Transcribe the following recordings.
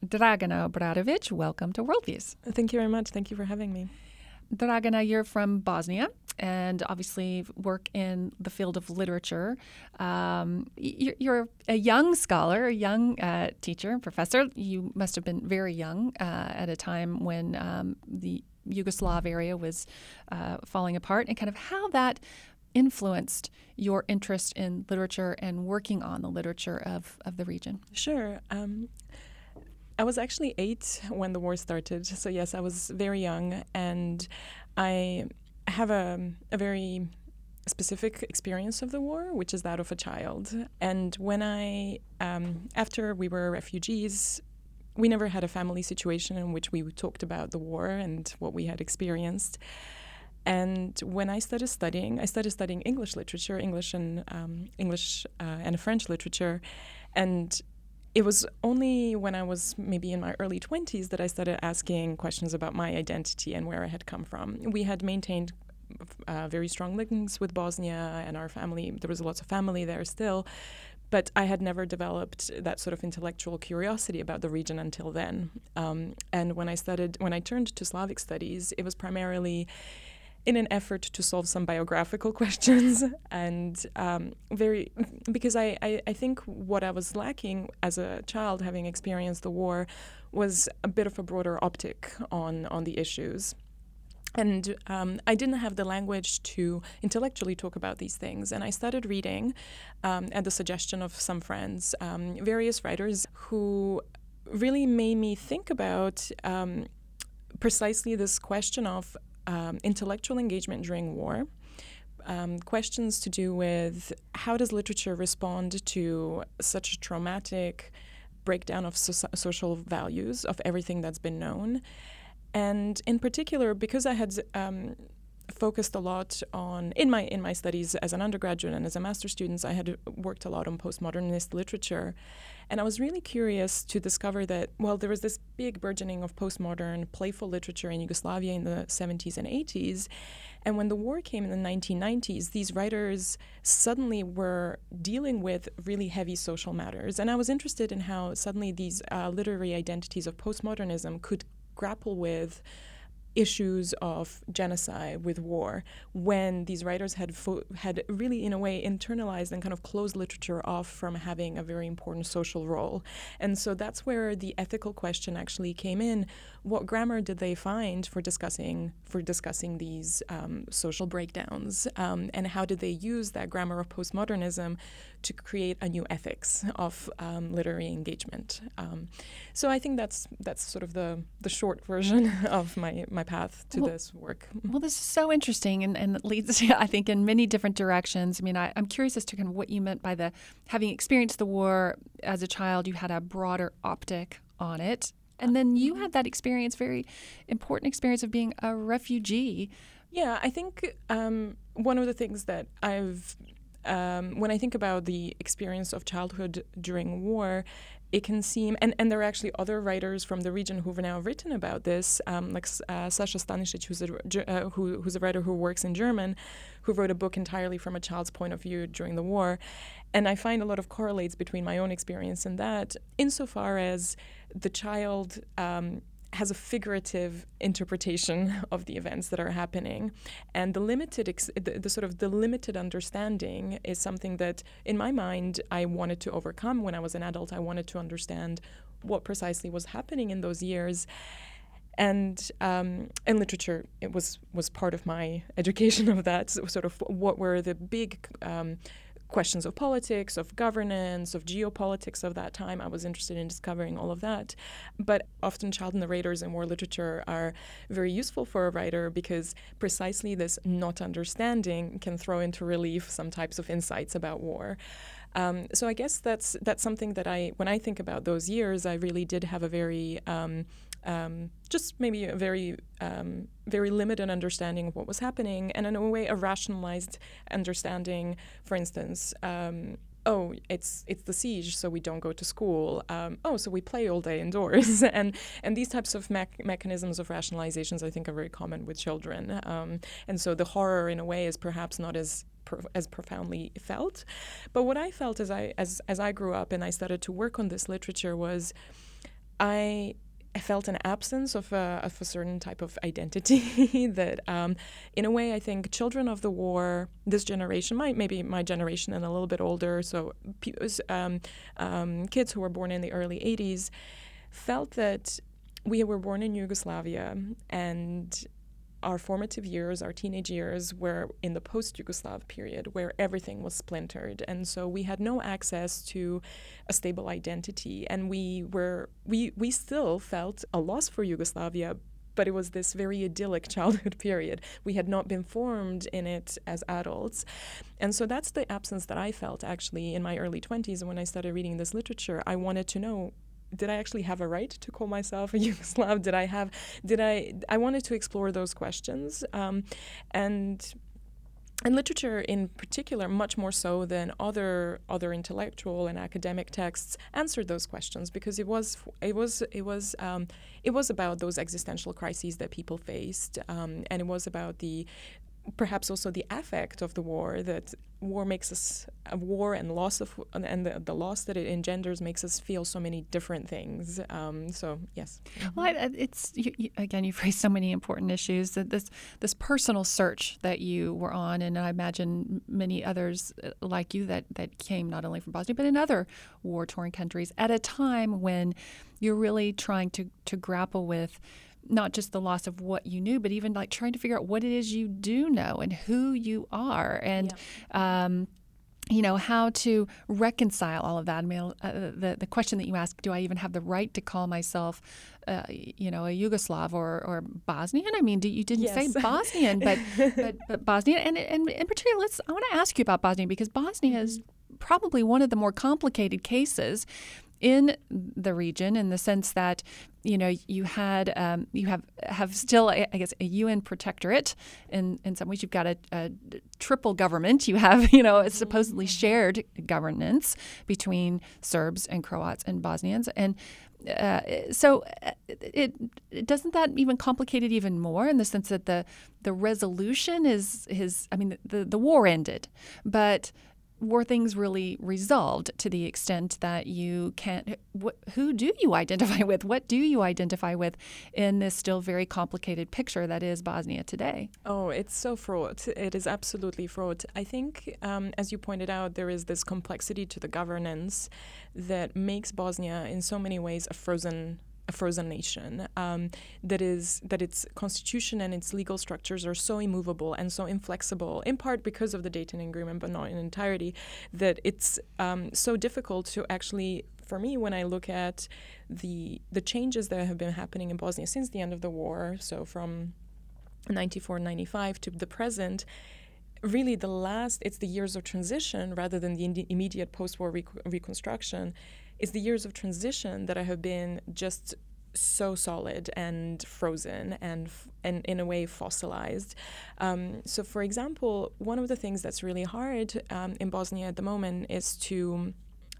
Dragana Obradovic, welcome to Worldviews. Thank you very much. Thank you for having me. Dragana, you're from Bosnia and obviously work in the field of literature. You're a young scholar, a young teacher, professor. You must have been very young at a time when the Yugoslav area was falling apart, and kind of how that influenced your interest in literature and working on the literature of the region. Sure. I was actually 8 when the war started. So yes, I was very young, and I have a very specific experience of the war, which is that of a child. And when after we were refugees, we never had a family situation in which we talked about the war and what we had experienced. And when I started studying English literature, English and French literature, and it was only when I was maybe in my early 20s that I started asking questions about my identity and where I had come from. We had maintained very strong links with Bosnia and our family. There was lots of family there still, but I had never developed that sort of intellectual curiosity about the region until then. And when I turned to Slavic studies, it was primarily in an effort to solve some biographical questions, and because I think what I was lacking as a child, having experienced the war, was a bit of a broader optic on the issues. And I didn't have the language to intellectually talk about these things. And I started reading, at the suggestion of some friends, various writers who really made me think about precisely this question of intellectual engagement during war, questions to do with how does literature respond to such a traumatic breakdown of social values, of everything that's been known. And in particular, because I had focused a lot on, in my studies as an undergraduate and as a master's student, I had worked a lot on postmodernist literature. And I was really curious to discover that, well, there was this big burgeoning of postmodern, playful literature in Yugoslavia in the 70s and 80s. And when the war came in the 1990s, these writers suddenly were dealing with really heavy social matters. And I was interested in how suddenly these literary identities of postmodernism could grapple with issues of genocide, with war, when these writers had really, in a way, internalized and kind of closed literature off from having a very important social role. And so that's where the ethical question actually came in. What grammar did they find for discussing these social breakdowns, and how did they use that grammar of postmodernism to create a new ethics of literary engagement? So I think that's sort of the short version of my path to this work. Well, this is so interesting and it leads, I think, in many different directions. I mean, I'm curious as to kind of what you meant by having experienced the war as a child, you had a broader optic on it. And then you had that experience, very important experience of being a refugee. Yeah, I think one of the things that when I think about the experience of childhood during war, it can seem, and there are actually other writers from the region who've now written about this, like Sasha Stanisic, who's a writer who works in German, who wrote a book entirely from a child's point of view during the war. And I find a lot of correlates between my own experience and that, insofar as the child has a figurative interpretation of the events that are happening, and the limited understanding is something that, in my mind, I wanted to overcome when I was an adult. I wanted to understand what precisely was happening in those years, and literature it was part of my education of that. So sort of what were the big questions of politics, of governance, of geopolitics of that time. I was interested in discovering all of that. But often child narrators in war literature are very useful for a writer because precisely this not understanding can throw into relief some types of insights about war. So I guess that's something that when I think about those years, I really did have a very just maybe a very limited understanding of what was happening, and in a way a rationalized understanding. For instance, it's the siege, so we don't go to school. So we play all day indoors, and these types of mechanisms of rationalizations I think are very common with children. And so the horror, in a way, is perhaps not as profoundly felt. But what I felt as I grew up and I started to work on this literature was I felt an absence of a certain type of identity that, in a way, I think children of the war, this generation, maybe my generation and a little bit older, so kids who were born in the early 80s, felt that we were born in Yugoslavia, and our formative years, our teenage years, were in the post-Yugoslav period where everything was splintered. And so we had no access to a stable identity. And we still felt a loss for Yugoslavia, but it was this very idyllic childhood period. We had not been formed in it as adults. And so that's the absence that I felt actually in my early 20s. And when I started reading this literature, I wanted to know, did I actually have a right to call myself a Yugoslav? I wanted to explore those questions. And literature in particular, much more so than other intellectual and academic texts, answered those questions, because it was about those existential crises that people faced, and it was about perhaps also the affect of the war, that war makes us, war and loss of, and the loss that it engenders makes us feel so many different things. So yes. Well, again, you've raised so many important issues. That this personal search that you were on, and I imagine many others like you that came not only from Bosnia but in other war-torn countries at a time when you're really trying to grapple with not just the loss of what you knew, but even like trying to figure out what it is you do know and who you are, and how to reconcile all of that. I mean, the question that you asked, do I even have the right to call myself, a Yugoslav or Bosnian? I mean, you didn't say Bosnian, but Bosnian, and in particular, I want to ask you about Bosnia, because Bosnia is probably one of the more complicated cases in the region, in the sense that you have still, I guess, a UN protectorate. In some ways, you've got a triple government. You have a supposedly shared governance between Serbs and Croats and Bosnians, and so it doesn't that even complicate it even more, in the sense that the resolution is the war ended, but were things really resolved to the extent that you can't? Who do you identify with? What do you identify with in this still very complicated picture that is Bosnia today? Oh, it's so fraught. It is absolutely fraught. I think, as you pointed out, there is this complexity to the governance that makes Bosnia in so many ways a frozen nation, that its constitution and its legal structures are so immovable and so inflexible, in part because of the Dayton Agreement, but not in entirety, that it's so difficult to actually, for me, when I look at the changes that have been happening in Bosnia since the end of the war, so from 94-95 to the present, really it's the years of transition rather than the immediate post-war reconstruction. It's the years of transition that have been just so solid and frozen and in a way fossilized. So, for example, one of the things that's really hard in Bosnia at the moment is to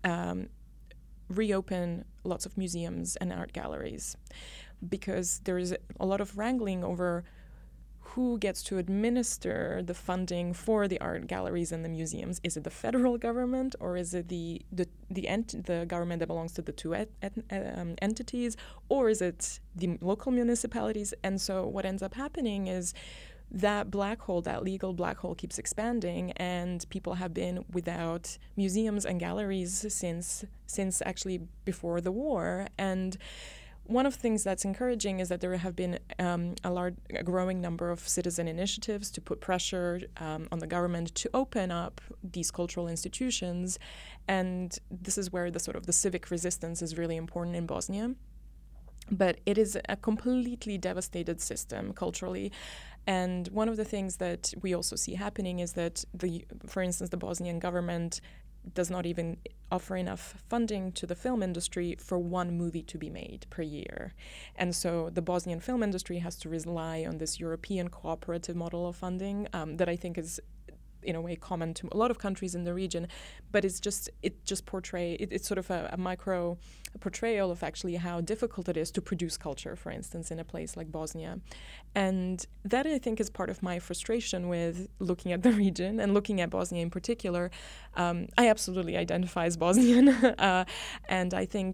reopen lots of museums and art galleries, because there is a lot of wrangling over who gets to administer the funding for the art galleries and the museums. Is it the federal government, or is it the government that belongs to the two entities, or is it the local municipalities? And so what ends up happening is that black hole, that legal black hole, keeps expanding, and people have been without museums and galleries since actually before the war. And one of the things that's encouraging is that there have been a growing number of citizen initiatives to put pressure on the government to open up these cultural institutions, and this is where the civic resistance is really important in Bosnia. But it is a completely devastated system culturally. And one of the things that we also see happening is that, for instance, the Bosnian government does not even offer enough funding to the film industry for one movie to be made per year. And so the Bosnian film industry has to rely on this European cooperative model of funding that I think is in a way common to a lot of countries in the region, but it's sort of a micro portrayal of actually how difficult it is to produce culture, for instance, in a place like Bosnia. And that, I think, is part of my frustration with looking at the region and looking at Bosnia in particular. I absolutely identify as Bosnian, and I think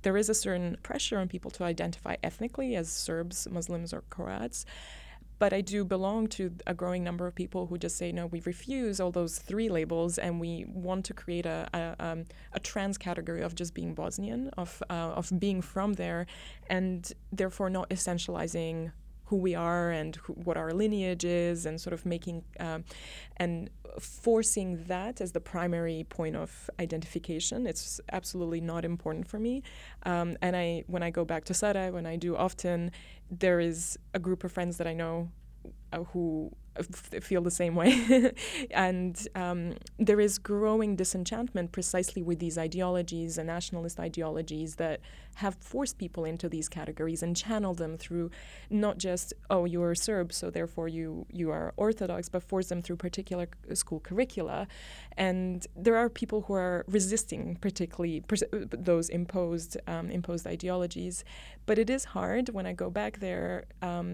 there is a certain pressure on people to identify ethnically as Serbs, Muslims, or Croats. But I do belong to a growing number of people who just say, no, we refuse all those three labels, and we want to create a trans category of just being Bosnian, of being from there, and therefore not essentializing who we are and what our lineage is, and sort of making and forcing that as the primary point of identification. It's absolutely not important for me. And when I go back to Sarajevo, when I do often, there is a group of friends that I know who feel the same way. And there is growing disenchantment precisely with these ideologies and nationalist ideologies that have forced people into these categories and channeled them through not just, oh, you're Serb, so therefore you are Orthodox, but force them through particular school curricula. And there are people who are resisting particularly those imposed ideologies. But it is hard when I go back there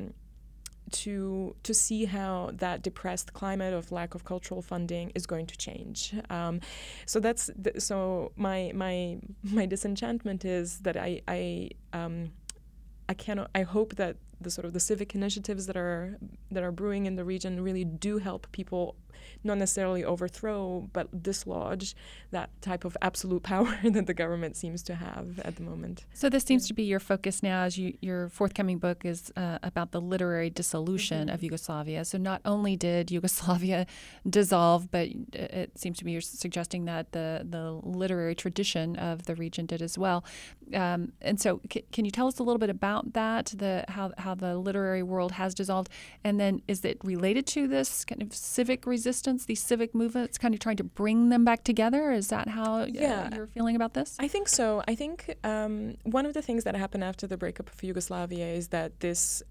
to see how that depressed climate of lack of cultural funding is going to change. So my disenchantment is that I cannot. I hope that the civic initiatives that are brewing in the region really do help people not necessarily overthrow but dislodge that type of absolute power that the government seems to have at the moment. So this seems to be your focus now, as your forthcoming book is about the literary dissolution of Yugoslavia. So not only did Yugoslavia dissolve, but it seems to be you're suggesting that the literary tradition of the region did as well. And so can you tell us a little bit about that, how the literary world has dissolved? And then is it related to this kind of civic resistance, these civic movements, kind of trying to bring them back together? Is that how you're feeling about this? I think so. I think one of the things that happened after the breakup of Yugoslavia is that this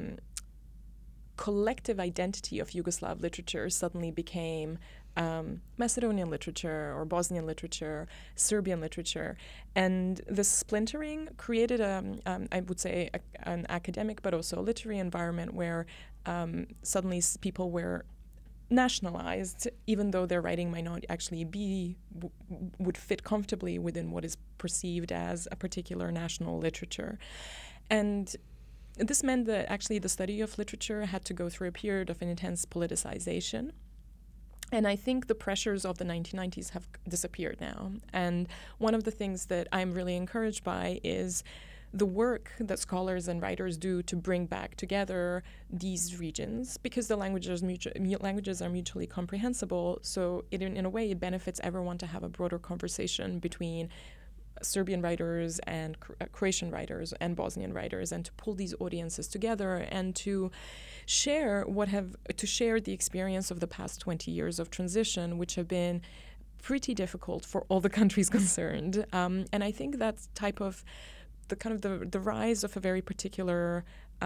collective identity of Yugoslav literature suddenly became Macedonian literature or Bosnian literature, Serbian literature. And the splintering created, I would say, an academic but also a literary environment where suddenly people were nationalized, even though their writing might not actually would fit comfortably within what is perceived as a particular national literature. And this meant that actually the study of literature had to go through a period of an intense politicization. And I think the pressures of the 1990s have disappeared now. And one of the things that I'm really encouraged by is the work that scholars and writers do to bring back together these regions, because the languages are mutually comprehensible. So in a way, it benefits everyone to have a broader conversation between Serbian writers and Croatian writers and Bosnian writers, and to pull these audiences together and to share the experience of the past 20 years of transition, which have been pretty difficult for all the countries concerned. And I think that type of the rise of a very particular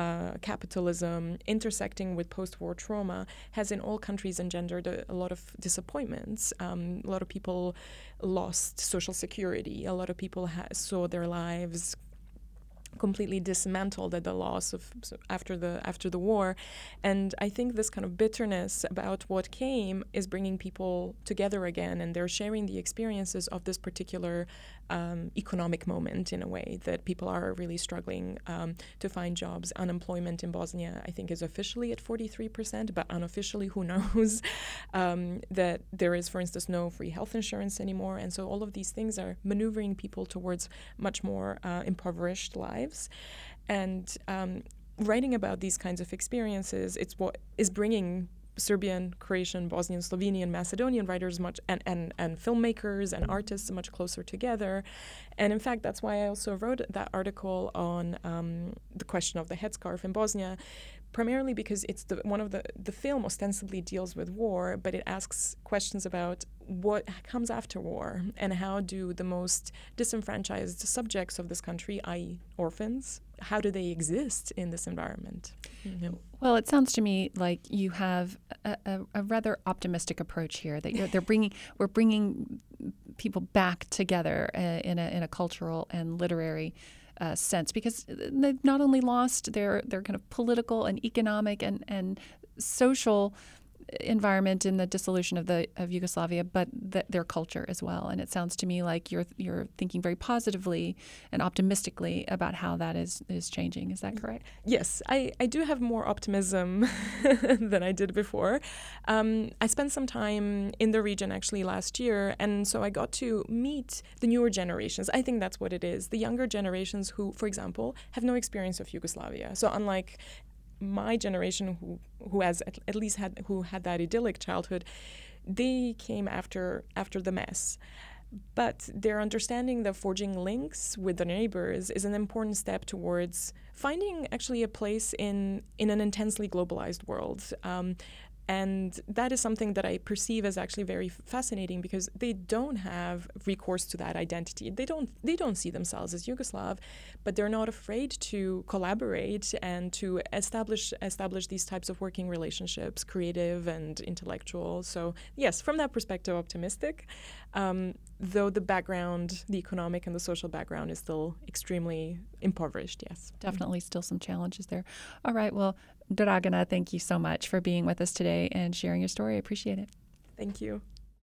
capitalism intersecting with post-war trauma has in all countries engendered a lot of disappointments. A lot of people lost social security. A lot of people saw their lives completely dismantled at the loss of after the war. And I think this kind of bitterness about what came is bringing people together again, and they're sharing the experiences of this particular economic moment in a way that people are really struggling to find jobs. Unemployment in Bosnia, I think, is officially at 43%, but unofficially, who knows, that there is, for instance, no free health insurance anymore. And so all of these things are maneuvering people towards much more impoverished lives. And writing about these kinds of experiences, it's what is bringing Serbian, Croatian, Bosnian, Slovenian, Macedonian writers and filmmakers and artists much closer together. And in fact, that's why I also wrote that article on the question of the headscarf in Bosnia, primarily because it's the film ostensibly deals with war, but it asks questions about what comes after war and how do the most disenfranchised subjects of this country, i.e. orphans, how do they exist in this environment? Mm-hmm. Well, it sounds to me like you have a rather optimistic approach here, that we're bringing people back together in a cultural and literary sense, because they've not only lost their kind of political and economic and social environment in the dissolution of Yugoslavia, but their culture as well. And it sounds to me like you're thinking very positively and optimistically about how that is changing. Is that correct? Yes, I do have more optimism than I did before. I spent some time in the region actually last year, and so I got to meet the newer generations. I think that's what it is. The younger generations who, for example, have no experience of Yugoslavia. So unlike my generation who has at least had that idyllic childhood, they came after the mess. But their understanding that forging links with their neighbors is an important step towards finding actually a place in an intensely globalized world. And that is something that I perceive as actually very fascinating, because they don't have recourse to that identity. They don't see themselves as Yugoslav, but they're not afraid to collaborate and to establish these types of working relationships, creative and intellectual. So yes, from that perspective, optimistic. Though the background, the economic and the social background, is still extremely impoverished. Yes, definitely still some challenges there. All right, well, Dragana, thank you so much for being with us today and sharing your story. I appreciate it. Thank you.